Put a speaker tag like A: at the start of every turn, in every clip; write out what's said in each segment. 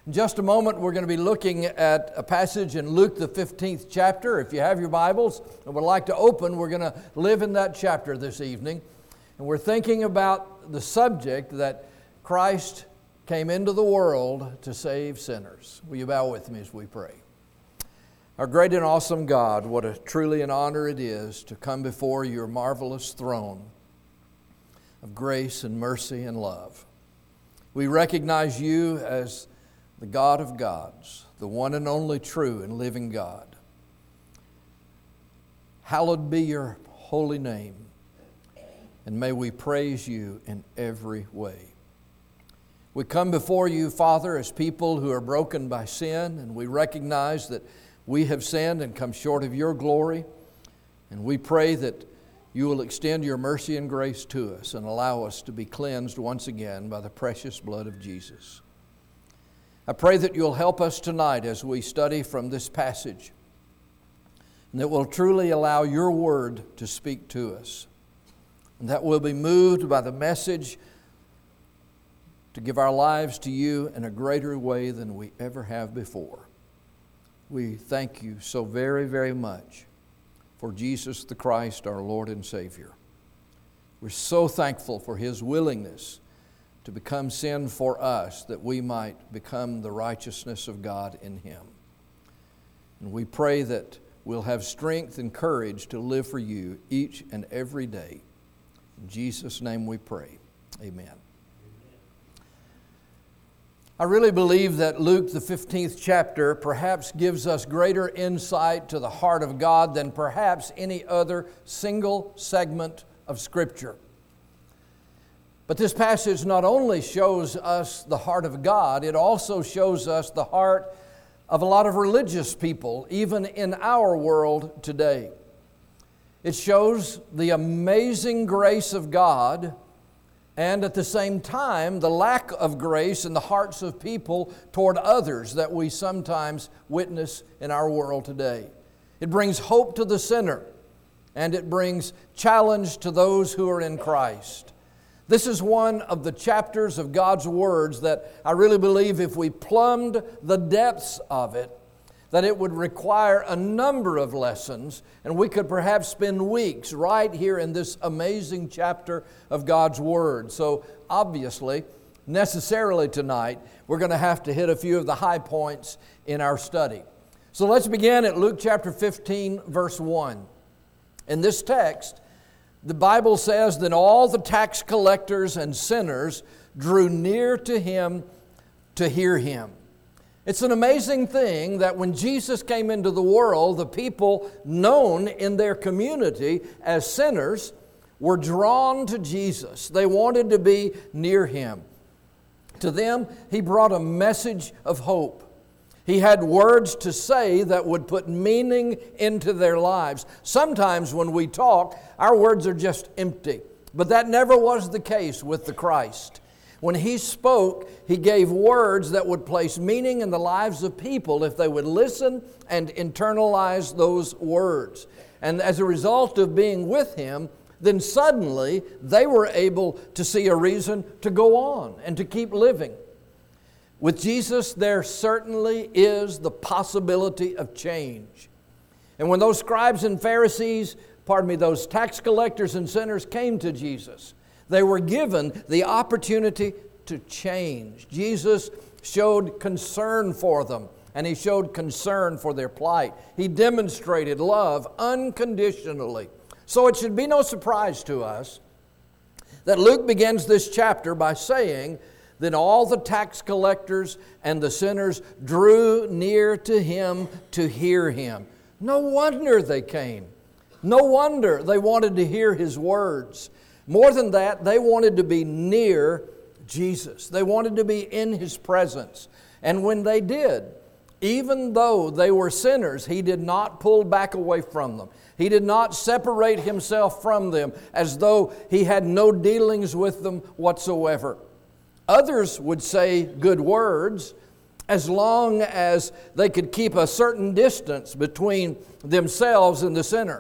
A: In just a moment, we're going to be looking at a passage in Luke, the 15th chapter. If you have your Bibles and would like to open, we're going to live in that chapter this evening. And we're thinking about the subject that Christ came into the world to save sinners. Will you bow with me as we pray? Our great and awesome God, what a truly an honor it is to come before your marvelous throne of grace and mercy and love. We recognize you as the God of gods, the one and only true and living God. Hallowed be your holy name, and may we praise you in every way. We come before you, Father, as people who are broken by sin, and we recognize that we have sinned and come short of your glory, and we pray that you will extend your mercy and grace to us and allow us to be cleansed once again by the precious blood of Jesus. I pray that you'll help us tonight as we study from this passage, and that we'll truly allow your word to speak to us, and that we'll be moved by the message to give our lives to you in a greater way than we ever have before. We thank you so very, very much for Jesus the Christ, our Lord and Savior. We're so thankful for His willingness to become sin for us, that we might become the righteousness of God in Him. And we pray that we'll have strength and courage to live for you each and every day. In Jesus' name we pray. Amen. I really believe that Luke, the 15th chapter, perhaps gives us greater insight to the heart of God than perhaps any other single segment of Scripture. But this passage not only shows us the heart of God, it also shows us the heart of a lot of religious people, even in our world today. It shows the amazing grace of God, and at the same time, the lack of grace in the hearts of people toward others that we sometimes witness in our world today. It brings hope to the sinner, and it brings challenge to those who are in Christ. This is one of the chapters of God's words that I really believe if we plumbed the depths of it, that it would require a number of lessons, and we could perhaps spend weeks right here in this amazing chapter of God's Word. So obviously, necessarily tonight, we're going to have to hit a few of the high points in our study. So let's begin at Luke chapter 15, verse 1. In this text, the Bible says, "Then all the tax collectors and sinners drew near to Him to hear Him." It's an amazing thing that when Jesus came into the world, the people known in their community as sinners were drawn to Jesus. They wanted to be near Him. To them, He brought a message of hope. He had words to say that would put meaning into their lives. Sometimes when we talk, our words are just empty. But that never was the case with the Christ. When He spoke, He gave words that would place meaning in the lives of people if they would listen and internalize those words. And as a result of being with Him, then suddenly they were able to see a reason to go on and to keep living. With Jesus, there certainly is the possibility of change. And when those scribes and Pharisees, those tax collectors and sinners came to Jesus, they were given the opportunity to change. Jesus showed concern for them, and He showed concern for their plight. He demonstrated love unconditionally. So it should be no surprise to us that Luke begins this chapter by saying, "Then all the tax collectors and the sinners drew near to Him to hear Him." No wonder they came. No wonder they wanted to hear His words. More than that, they wanted to be near Jesus. They wanted to be in His presence. And when they did, even though they were sinners, He did not pull back away from them. He did not separate Himself from them as though He had no dealings with them whatsoever. Others would say good words as long as they could keep a certain distance between themselves and the sinner,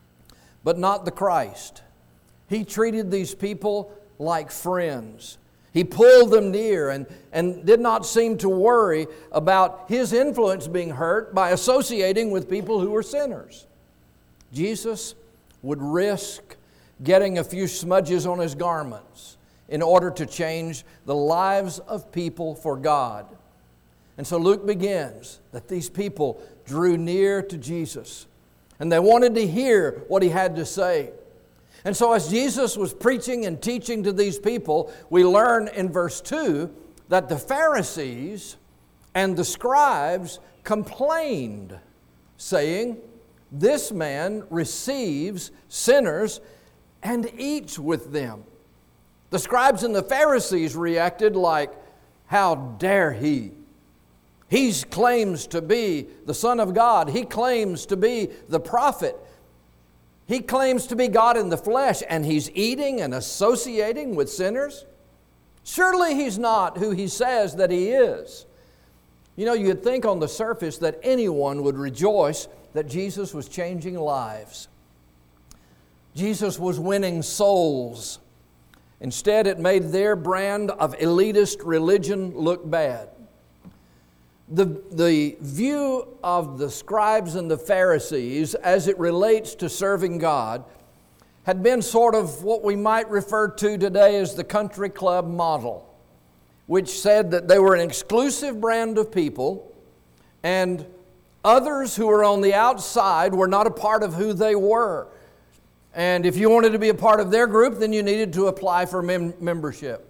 A: but not the Christ. He treated these people like friends. He pulled them near and did not seem to worry about his influence being hurt by associating with people who were sinners. Jesus would risk getting a few smudges on his garments in order to change the lives of people for God. And so Luke begins that these people drew near to Jesus and they wanted to hear what he had to say. And so as Jesus was preaching and teaching to these people, we learn in verse 2 that the Pharisees and the scribes complained, saying, "This man receives sinners and eats with them." The scribes and the Pharisees reacted like, "How dare he? He claims to be the Son of God. He claims to be the prophet. He claims to be God in the flesh, and he's eating and associating with sinners? Surely he's not who he says that he is." You know, you'd think on the surface that anyone would rejoice that Jesus was changing lives. Jesus was winning souls. Instead, it made their brand of elitist religion look bad. The view of the scribes and the Pharisees as it relates to serving God had been sort of what we might refer to today as the country club model, which said that they were an exclusive brand of people and others who were on the outside were not a part of who they were. And if you wanted to be a part of their group, then you needed to apply for membership.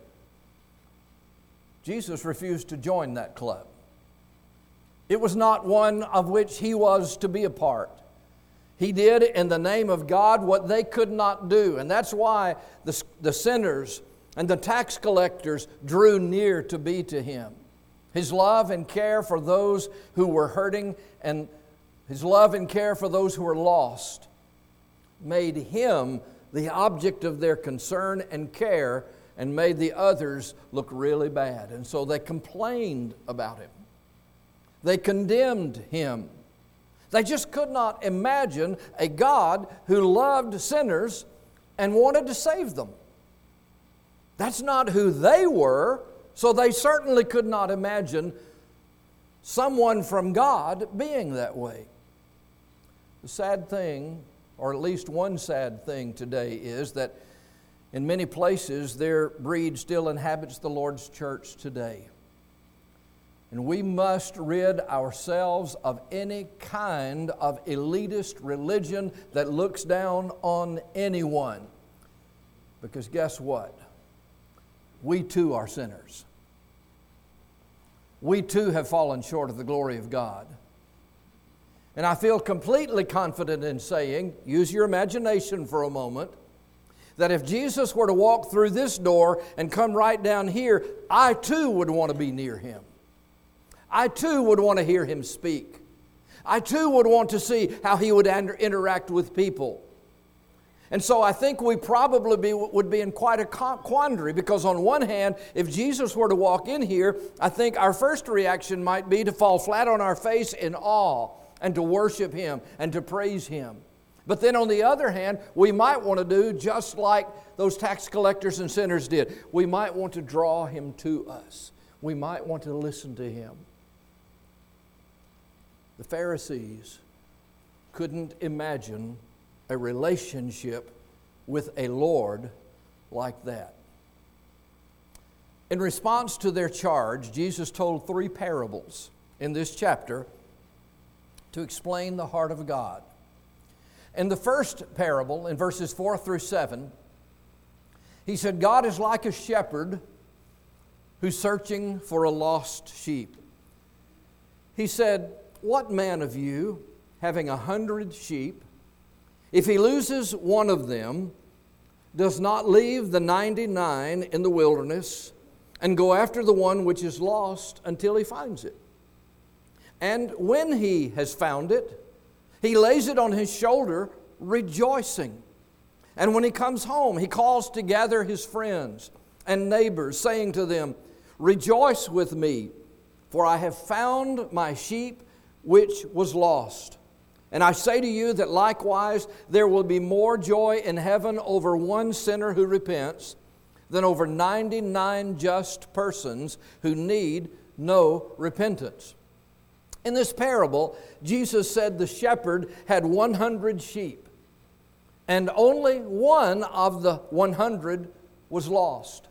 A: Jesus refused to join that club. It was not one of which he was to be a part. He did in the name of God what they could not do. And that's why the sinners and the tax collectors drew near to be to him. His love and care for those who were hurting and his love and care for those who were lost made him the object of their concern and care and made the others look really bad. And so they complained about him. They condemned him. They just could not imagine a God who loved sinners and wanted to save them. That's not who they were, so they certainly could not imagine someone from God being that way. The sad thing, or at least one sad thing today, is that in many places their breed still inhabits the Lord's church today. And we must rid ourselves of any kind of elitist religion that looks down on anyone. Because guess what? We too are sinners. We too have fallen short of the glory of God. And I feel completely confident in saying, use your imagination for a moment, that if Jesus were to walk through this door and come right down here, I too would want to be near him. I too would want to hear him speak. I too would want to see how he would interact with people. And so I think we probably would be in quite a quandary, because on one hand, if Jesus were to walk in here, I think our first reaction might be to fall flat on our face in awe and to worship him and to praise him. But then on the other hand, we might want to do just like those tax collectors and sinners did. We might want to draw him to us. We might want to listen to him. The Pharisees couldn't imagine a relationship with a Lord like that. In response to their charge, Jesus told 3 parables in this chapter to explain the heart of God. In the first parable, in verses 4 through 7, he said, God is like a shepherd who's searching for a lost sheep. He said, what man of you, having 100 sheep, if he loses one of them, does not leave the 99 in the wilderness and go after the one which is lost until he finds it? And when he has found it, he lays it on his shoulder, rejoicing. And when he comes home, he calls together his friends and neighbors, saying to them, rejoice with me, for I have found my sheep which was lost. And I say to you that likewise there will be more joy in heaven over one sinner who repents than over 99 just persons who need no repentance. In this parable, Jesus said the shepherd had 100 sheep, and only one of the 100 was lost.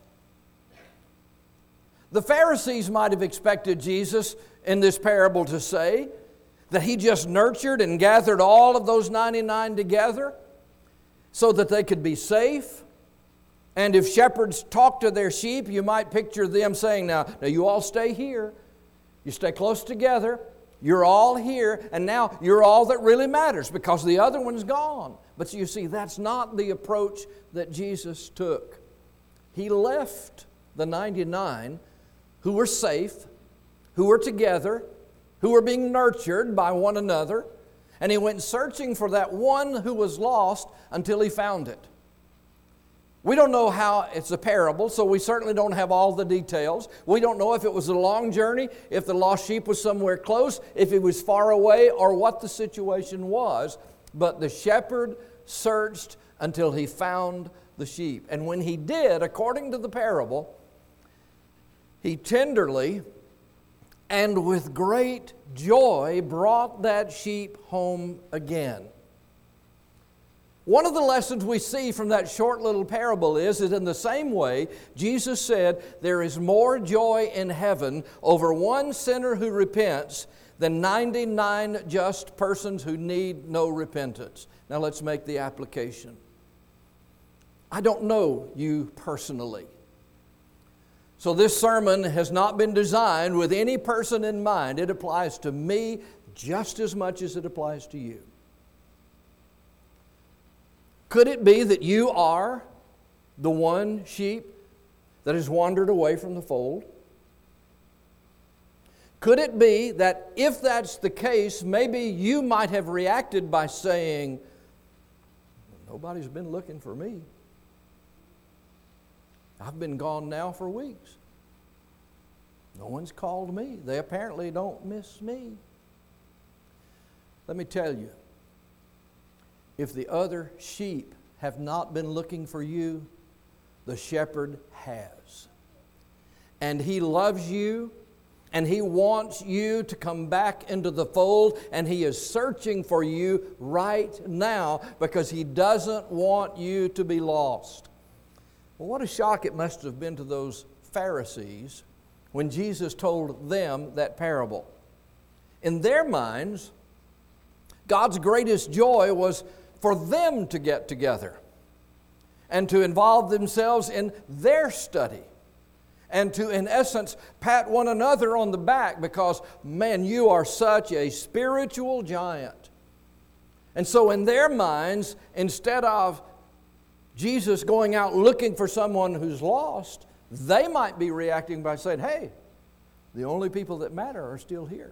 A: The Pharisees might have expected Jesus in this parable to say that He just nurtured and gathered all of those 99 together so that they could be safe. And if shepherds talk to their sheep, you might picture them saying, now you all stay here. You stay close together. You're all here, and now you're all that really matters because the other one's gone. But you see, that's not the approach that Jesus took. He left the 99 who were safe, who were together, who were being nurtured by one another, and He went searching for that one who was lost until He found it. We don't know how, it's a parable, so we certainly don't have all the details. We don't know if it was a long journey, if the lost sheep was somewhere close, if it was far away, or what the situation was. But the shepherd searched until he found the sheep. And when he did, according to the parable, he tenderly and with great joy brought that sheep home again. One of the lessons we see from that short little parable is that in the same way, Jesus said there is more joy in heaven over one sinner who repents than 99 just persons who need no repentance. Now let's make the application. I don't know you personally. So this sermon has not been designed with any person in mind. It applies to me just as much as it applies to you. Could it be that you are the one sheep that has wandered away from the fold? Could it be that if that's the case, maybe you might have reacted by saying, nobody's been looking for me. I've been gone now for weeks. No one's called me. They apparently don't miss me. Let me tell you, if the other sheep have not been looking for you, the shepherd has. And He loves you, and He wants you to come back into the fold, and He is searching for you right now because He doesn't want you to be lost. Well, what a shock it must have been to those Pharisees when Jesus told them that parable. In their minds, God's greatest joy was for them to get together and to involve themselves in their study and to, in essence, pat one another on the back because, man, you are such a spiritual giant. And so in their minds, instead of Jesus going out looking for someone who's lost, they might be reacting by saying, hey, the only people that matter are still here.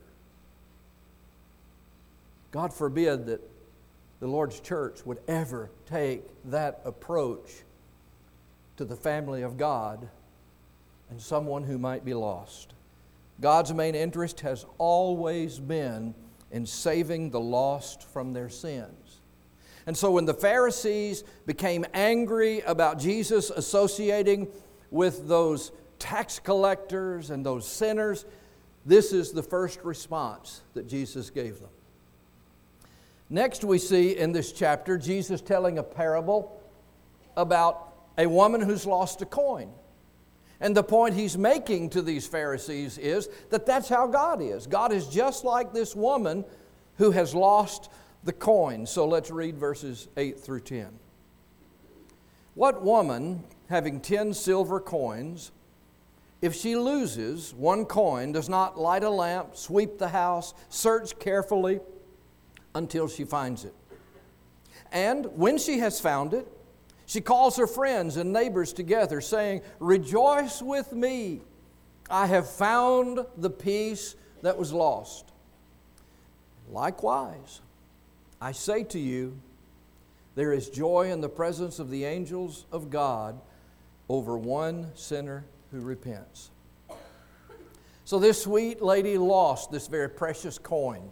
A: God forbid that the Lord's church would ever take that approach to the family of God and someone who might be lost. God's main interest has always been in saving the lost from their sins. And so when the Pharisees became angry about Jesus associating with those tax collectors and those sinners, this is the first response that Jesus gave them. Next we see in this chapter Jesus telling a parable about a woman who's lost a coin. And the point He's making to these Pharisees is that that's how God is. God is just like this woman who has lost the coin. So let's read verses 8 through 10. What woman, having 10 silver coins, if she loses one coin, does not light a lamp, sweep the house, search carefully until she finds it? And when she has found it, she calls her friends and neighbors together, saying, rejoice with me, I have found the piece that was lost. Likewise, I say to you, there is joy in the presence of the angels of God over one sinner who repents. So this sweet lady lost this very precious coin.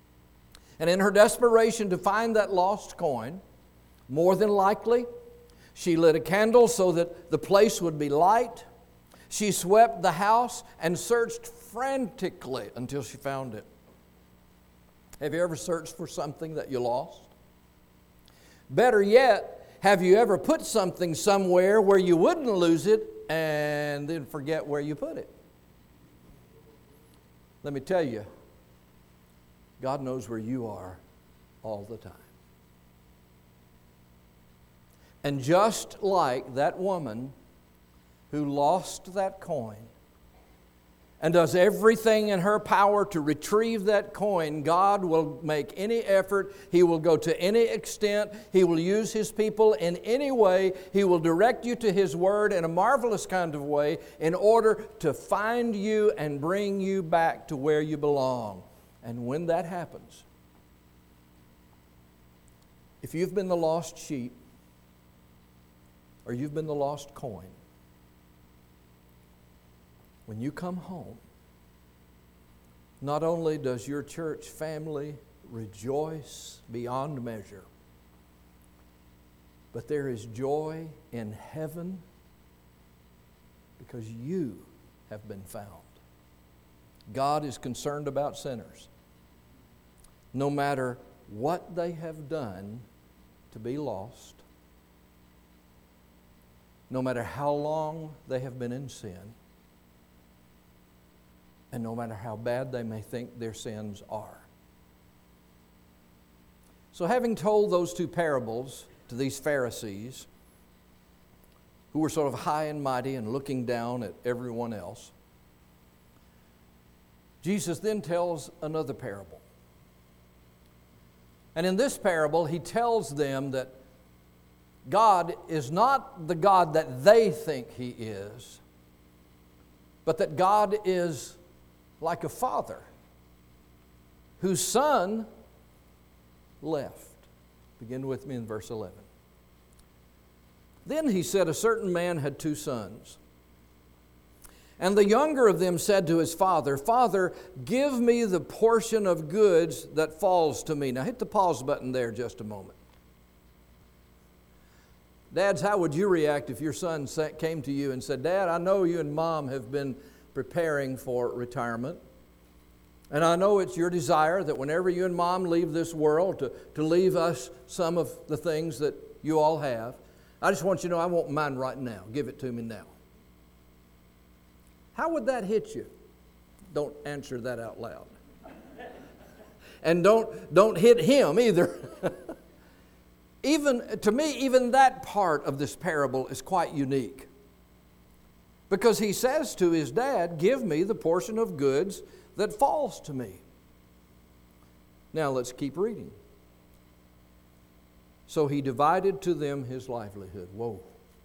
A: And in her desperation to find that lost coin, more than likely, She lit a candle so that the place would be light. She swept the house and searched frantically until she found it. Have you ever searched for something that you lost? Better yet, have you ever put something somewhere where you wouldn't lose it and then forget where you put it? Let me tell you, God knows where you are all the time. And just like that woman who lost that coin and does everything in her power to retrieve that coin, God will make any effort. He will go to any extent. He will use His people in any way. He will direct you to His Word in a marvelous kind of way in order to find you and bring you back to where you belong. And when that happens, if you've been the lost sheep or you've been the lost coin, when you come home, not only does your church family rejoice beyond measure, but there is joy in heaven because you have been found. God is concerned about sinners. No matter what they have done to be lost, no matter how long they have been in sin, and no matter how bad they may think their sins are. So having told those two parables to these Pharisees, who were sort of high and mighty and looking down at everyone else, Jesus then tells another parable. And in this parable, He tells them that God is not the God that they think He is, but that God is like a father whose son left. Begin with me in verse 11. Then He said, a certain man had 2 sons. And the younger of them said to his father, Father, give me the portion of goods that falls to me. Now hit the pause button there just a moment. Dads, how would you react if your son came to you and said, Dad, I know you and Mom have been preparing for retirement. And I know it's your desire that whenever you and Mom leave this world to leave us some of the things that you all have. I just want you to know I want mine right now. Give it to me now. How would that hit you? Don't answer that out loud. And don't hit him either. Even to me, even that part of this parable is quite unique. Because he says to his dad, give me the portion of goods that falls to me. Now let's keep reading. So he divided to them his livelihood. Whoa.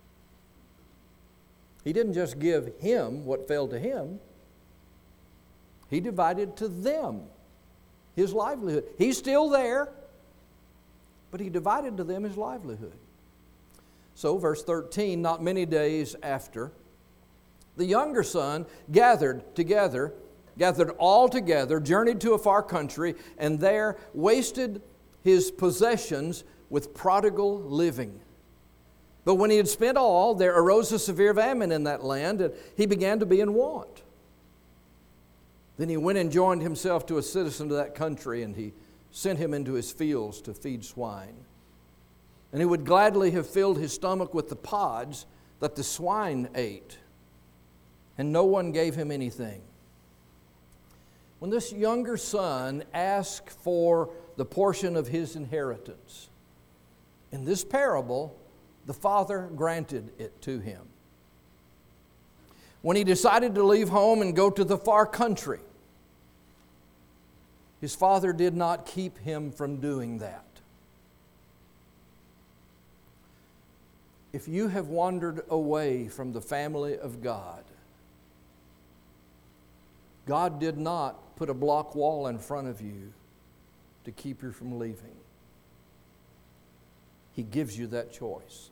A: He didn't just give him what fell to him. He divided to them his livelihood. He's still there, but he divided to them his livelihood. So verse 13, not many days after, the younger son gathered all together, journeyed to a far country, and there wasted his possessions with prodigal living. But when he had spent all, there arose a severe famine in that land, and he began to be in want. Then he went and joined himself to a citizen of that country, and he sent him into his fields to feed swine. And he would gladly have filled his stomach with the pods that the swine ate, and no one gave him anything. When this younger son asked for the portion of his inheritance, in this parable, the father granted it to him. When he decided to leave home and go to the far country, his father did not keep him from doing that. If you have wandered away from the family of God, God did not put a block wall in front of you to keep you from leaving. He gives you that choice.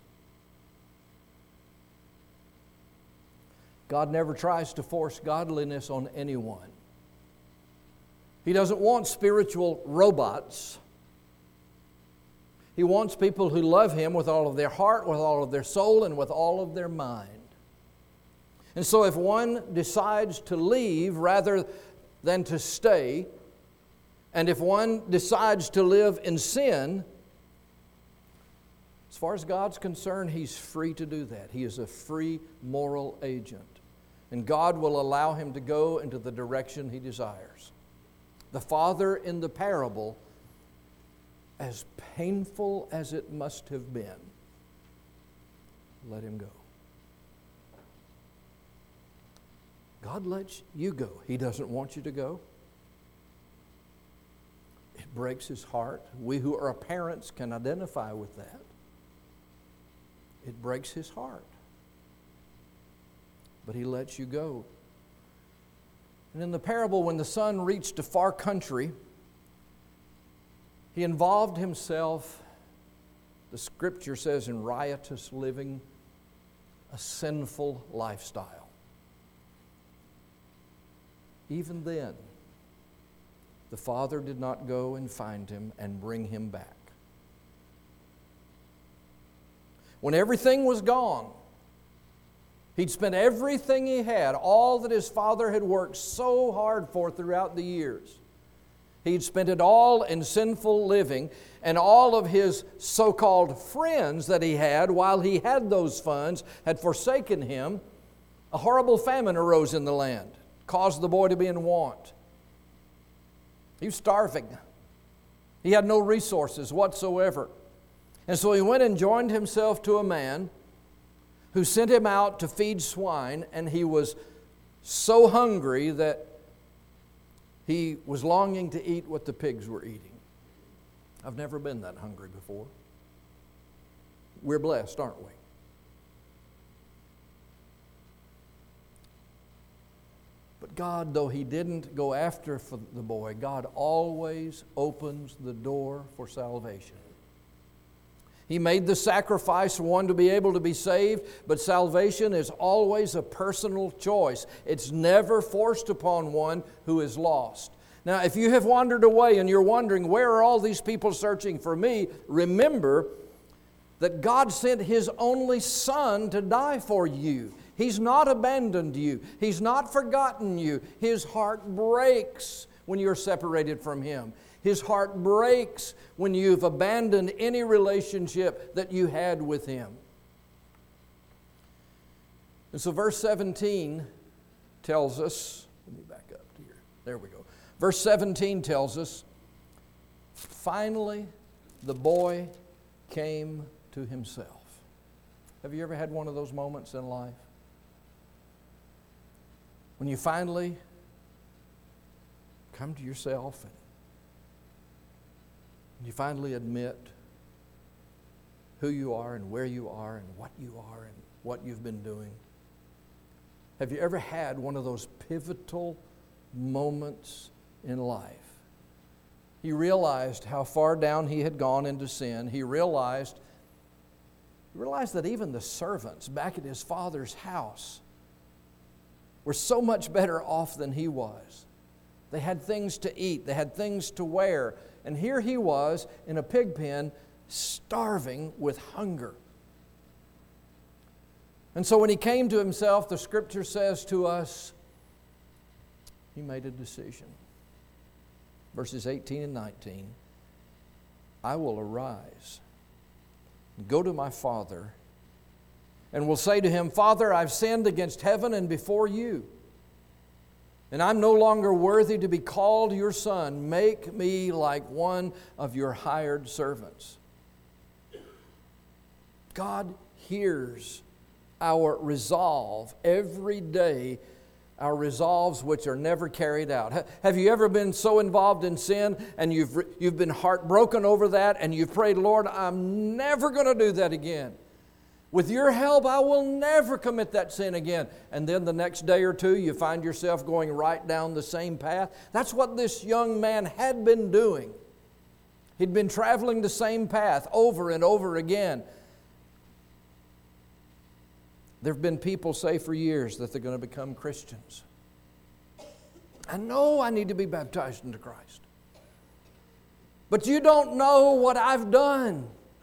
A: God never tries to force godliness on anyone. He doesn't want spiritual robots. He wants people who love Him with all of their heart, with all of their soul, and with all of their mind. And so if one decides to leave rather than to stay, and if one decides to live in sin, as far as God's concerned, He's free to do that. He is a free moral agent. And God will allow him to go into the direction he desires. The father in the parable, as painful as it must have been, let him go. God lets you go. He doesn't want you to go. It breaks His heart. We who are parents can identify with that. It breaks His heart. But He lets you go. And in the parable, when the son reached a far country, he involved himself, the Scripture says, in riotous living, a sinful lifestyle. Even then, the father did not go and find him and bring him back. When everything was gone, he'd spent everything he had, all that his father had worked so hard for throughout the years. He'd spent it all in sinful living, and all of his so-called friends that he had while he had those funds had forsaken him. A horrible famine arose in the land, caused the boy to be in want. He was starving. He had no resources whatsoever. And so he went and joined himself to a man who sent him out to feed swine, and he was so hungry that he was longing to eat what the pigs were eating. I've never been that hungry before. We're blessed, aren't we? But God, though He didn't go after for the boy, God always opens the door for salvation. He made the sacrifice for one to be able to be saved, but salvation is always a personal choice. It's never forced upon one who is lost. Now, if you have wandered away and you're wondering, where are all these people searching for me? Remember that God sent His only Son to die for you. He's not abandoned you. He's not forgotten you. His heart breaks when you're separated from Him. His heart breaks when you've abandoned any relationship that you had with Him. And so verse 17 tells us, let me back up here. There we go. Verse 17 tells us, finally the boy came to himself. Have you ever had one of those moments in life? When you finally come to yourself and you finally admit who you are and where you are and what you are and what you've been doing. Have you ever had one of those pivotal moments in life? He realized how far down he had gone into sin. He realized that even the servants back at his father's house were so much better off than he was. They had things to eat. They had things to wear. And here he was in a pig pen, starving with hunger. And so when he came to himself, the Scripture says to us, he made a decision. Verses 18 and 19, I will arise and go to my father and will say to him, Father, I've sinned against heaven and before you, and I'm no longer worthy to be called your son. Make me like one of your hired servants. God hears our resolve every day, our resolves which are never carried out. Have you ever been so involved in sin and you've been heartbroken over that and you've prayed, Lord, I'm never going to do that again. With your help, I will never commit that sin again. And then the next day or two, you find yourself going right down the same path. That's what this young man had been doing. He'd been traveling the same path over and over again. There have been people say for years that they're going to become Christians. I know I need to be baptized into Christ. But you don't know what I've done.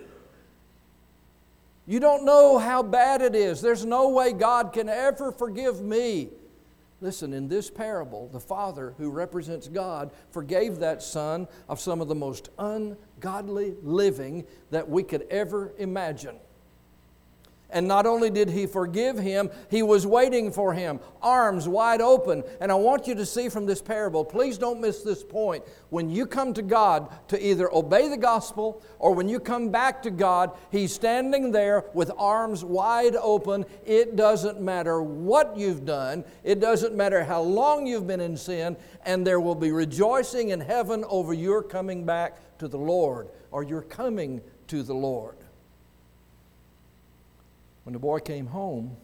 A: You don't know how bad it is. There's no way God can ever forgive me. Listen, in this parable, the Father, who represents God, forgave that son of some of the most ungodly living that we could ever imagine. And not only did He forgive him, He was waiting for him, arms wide open. And I want you to see from this parable, please don't miss this point. When you come to God to either obey the gospel or when you come back to God, He's standing there with arms wide open. It doesn't matter what you've done. It doesn't matter how long you've been in sin. And there will be rejoicing in heaven over your coming back to the Lord, or your coming to the Lord. When the boy came home,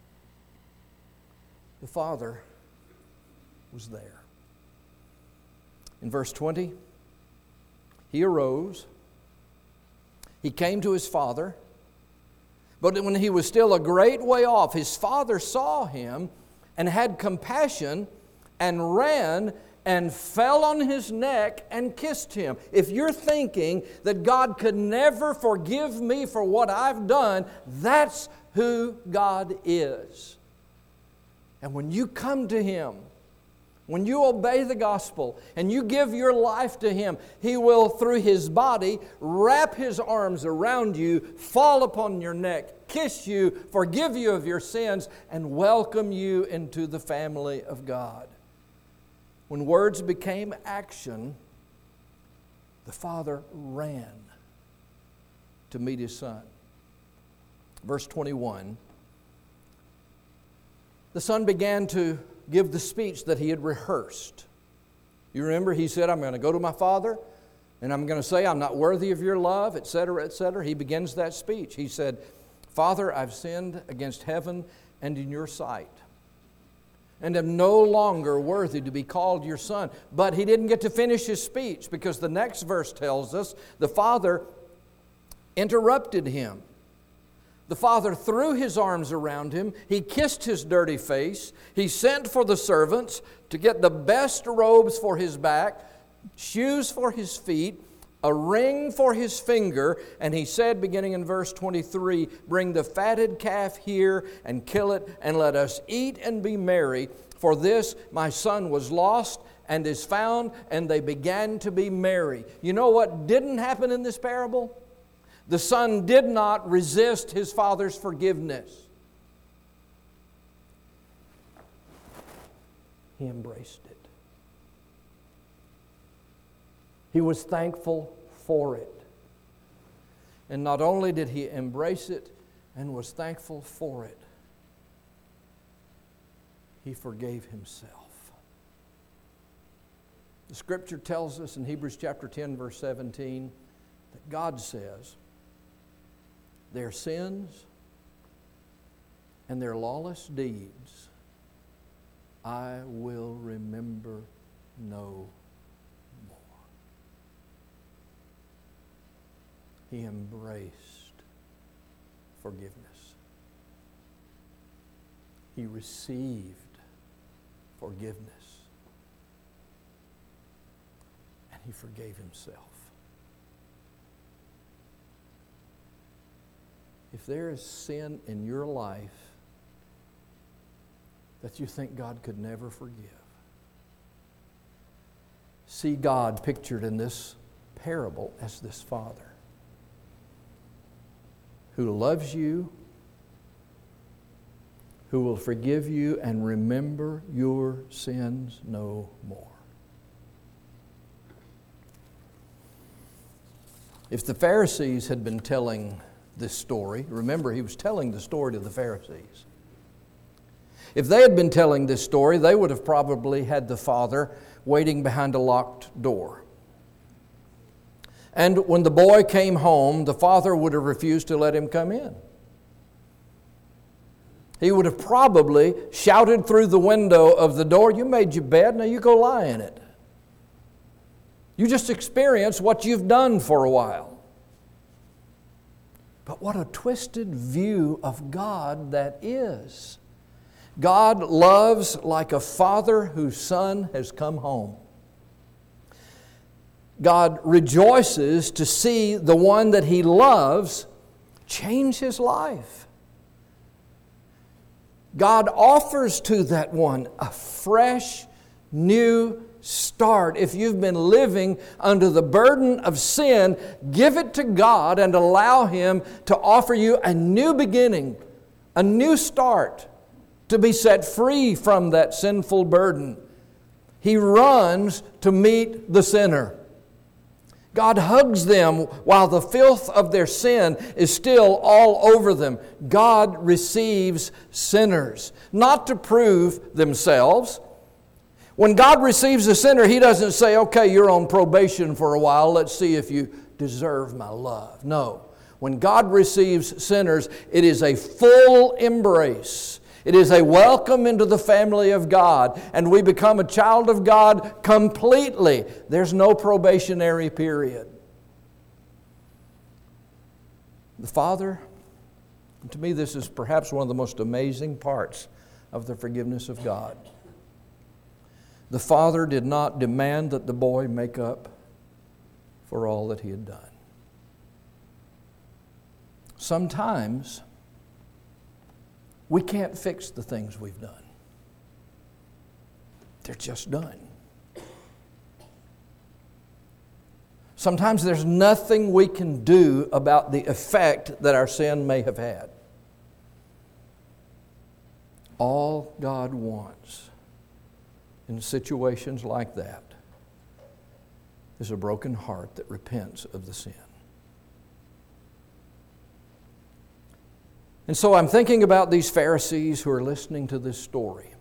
A: the father was there. In verse 20, he arose, he came to his father, but when he was still a great way off, his father saw him and had compassion and ran and fell on his neck and kissed him. If you're thinking that God could never forgive me for what I've done, that's who God is. And when you come to Him, when you obey the gospel and you give your life to Him, He will, through His body, wrap His arms around you, fall upon your neck, kiss you, forgive you of your sins, and welcome you into the family of God. When words became action, the father ran to meet his son. Verse 21, the son began to give the speech that he had rehearsed. You remember, he said, I'm going to go to my father, and I'm going to say, I'm not worthy of your love, etc., etc. He begins that speech. He said, Father, I've sinned against heaven and in your sight, and am no longer worthy to be called your son. But he didn't get to finish his speech, because the next verse tells us the father interrupted him. The father threw his arms around him. He kissed his dirty face. He sent for the servants to get the best robes for his back, shoes for his feet, a ring for his finger, and he said, beginning in verse 23, bring the fatted calf here and kill it, and let us eat and be merry. For this my son was lost and is found, and they began to be merry. You know what didn't happen in this parable? The son did not resist his father's forgiveness. He embraced it. He was thankful for it. And not only did he embrace it and was thankful for it, he forgave himself. The Scripture tells us in Hebrews chapter 10, verse 17, that God says, their sins and their lawless deeds I will remember no more. He embraced forgiveness. He received forgiveness. And he forgave himself. If there is sin in your life that you think God could never forgive, see God pictured in this parable as this Father who loves you, who will forgive you and remember your sins no more. If the Pharisees had been telling this story, remember he was telling the story to the Pharisees. If they had been telling this story, they would have probably had the father waiting behind a locked door. And when the boy came home, the father would have refused to let him come in. He would have probably shouted through the window of the door, you made your bed, now you go lie in it. You just experienced what you've done for a while. But what a twisted view of God that is. God loves like a father whose son has come home. God rejoices to see the one that he loves change his life. God offers to that one a fresh, new start. If you've been living under the burden of sin, give it to God and allow Him to offer you a new beginning, a new start, to be set free from that sinful burden. He runs to meet the sinner. God hugs them while the filth of their sin is still all over them. God receives sinners, not to prove themselves. When God receives a sinner, He doesn't say, okay, you're on probation for a while, let's see if you deserve my love. No. When God receives sinners, it is a full embrace. It is a welcome into the family of God, and we become a child of God completely. There's no probationary period. The Father, to me this is perhaps one of the most amazing parts of the forgiveness of God. The Father did not demand that the boy make up for all that he had done. Sometimes we can't fix the things we've done. They're just done. Sometimes there's nothing we can do about the effect that our sin may have had. All God wants in situations like that is a broken heart that repents of the sin. And so I'm thinking about these Pharisees who are listening to this story.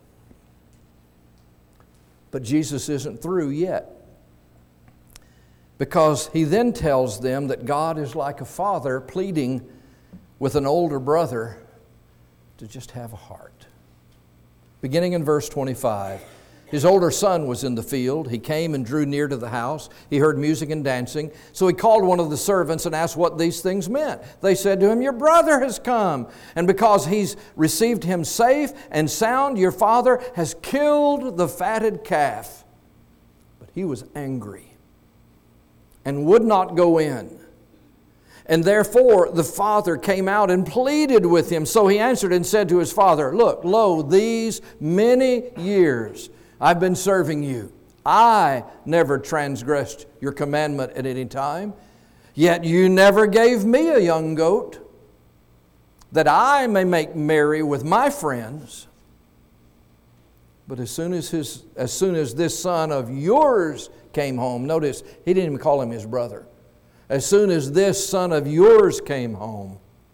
A: But Jesus isn't through yet, because He then tells them that God is like a father pleading with an older brother to just have a heart. Beginning in verse 25. His older son was in the field. He came and drew near to the house. He heard music and dancing. So he called one of the servants and asked what these things meant. They said to him, your brother has come, and because he's received him safe and sound, your father has killed the fatted calf. But he was angry and would not go in. And therefore the father came out and pleaded with him. So he answered and said to his father, look, lo, these many years I've been serving you. I never transgressed your commandment at any time. Yet you never gave me a young goat, that I may make merry with my friends. But as soon as this son of yours came home, notice, he didn't even call him his brother. As soon as this son of yours came home,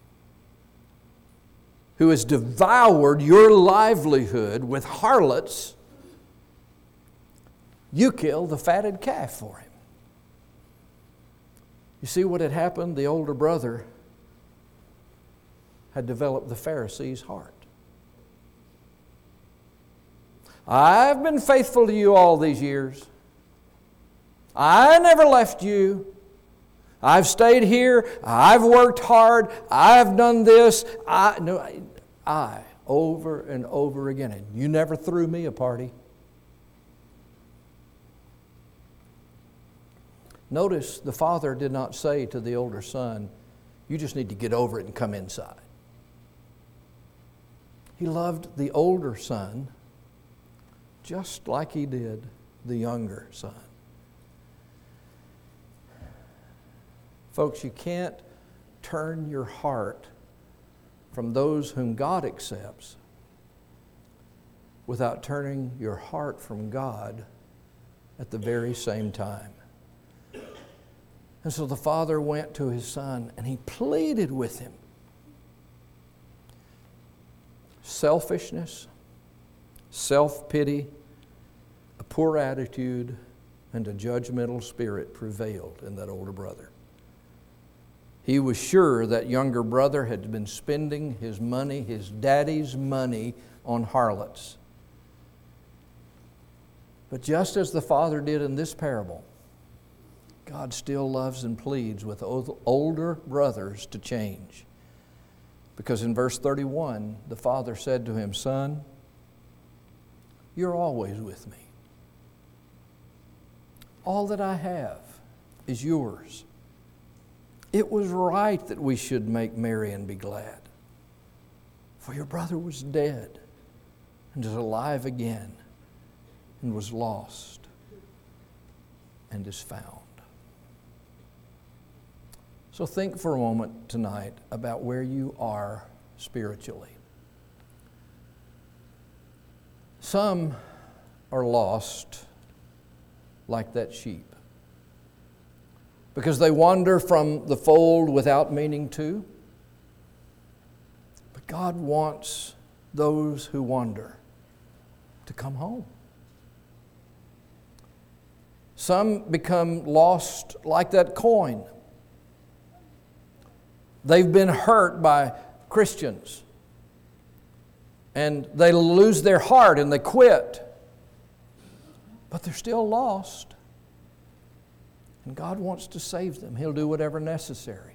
A: who has devoured your livelihood with harlots, you killed the fatted calf for him. You see what had happened? The older brother had developed the Pharisee's heart. I've been faithful to you all these years. I never left you. I've stayed here. I've worked hard. I've done this. I over and over again. And you never threw me a party. Notice the father did not say to the older son, you just need to get over it and come inside. He loved the older son just like he did the younger son. Folks, you can't turn your heart from those whom God accepts without turning your heart from God at the very same time. And so the father went to his son and he pleaded with him. Selfishness, self-pity, a poor attitude, and a judgmental spirit prevailed in that older brother. He was sure that younger brother had been spending his money, his daddy's money, on harlots. But just as the father did in this parable, God still loves and pleads with older brothers to change. Because in verse 31, the father said to him, son, you're always with me. All that I have is yours. It was right that we should make merry and be glad. For your brother was dead and is alive again, and was lost and is found. So think for a moment tonight about where you are spiritually. Some are lost like that sheep, because they wander from the fold without meaning to. But God wants those who wander to come home. Some become lost like that coin. They've been hurt by Christians, and they lose their heart and they quit. But they're still lost. And God wants to save them. He'll do whatever necessary.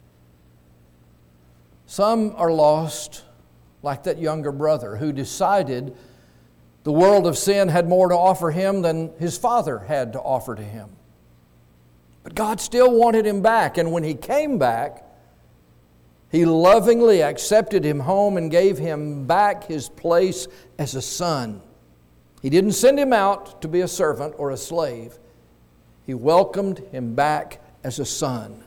A: Some are lost like that younger brother who decided the world of sin had more to offer him than his father had to offer to him. But God still wanted him back, and when he came back, He lovingly accepted him home and gave him back his place as a son. He didn't send him out to be a servant or a slave. He welcomed him back as a son.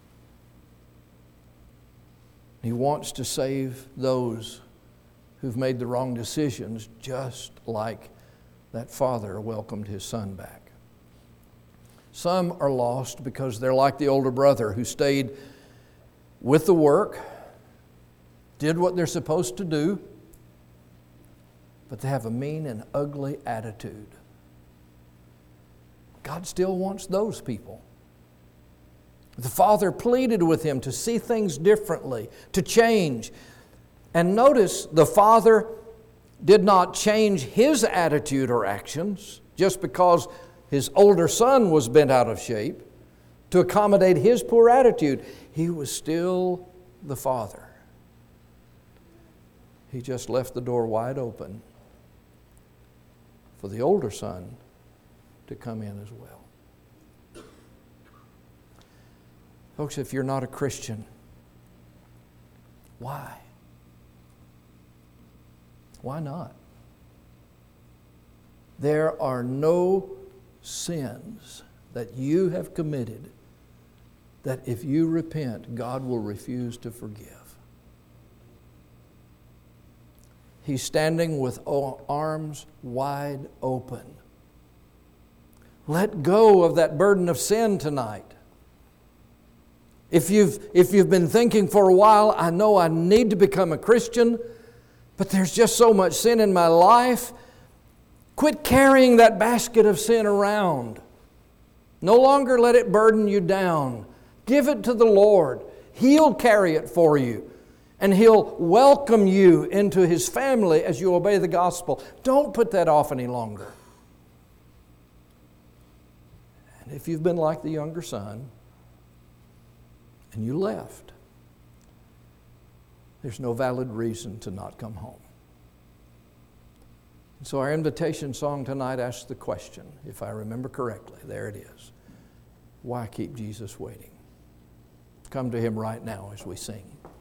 A: He wants to save those who've made the wrong decisions, just like that father welcomed his son back. Some are lost because they're like the older brother who stayed with the work, did what they're supposed to do, but they have a mean and ugly attitude. God still wants those people. The father pleaded with him to see things differently, to change. And notice, the father did not change his attitude or actions just because his older son was bent out of shape to accommodate his poor attitude. He was still the father. He just left the door wide open for the older son to come in as well. Folks, if you're not a Christian, why? Why not? There are no sins that you have committed that if you repent, God will refuse to forgive. He's standing with arms wide open. Let go of that burden of sin tonight. If you've been thinking for a while, I know I need to become a Christian, but there's just so much sin in my life, quit carrying that basket of sin around. No longer let it burden you down. Give it to the Lord. He'll carry it for you. And He'll welcome you into His family as you obey the gospel. Don't put that off any longer. And if you've been like the younger son and you left, there's no valid reason to not come home. And so our invitation song tonight asks the question, if I remember correctly, there it is. Why keep Jesus waiting? Come to Him right now as we sing.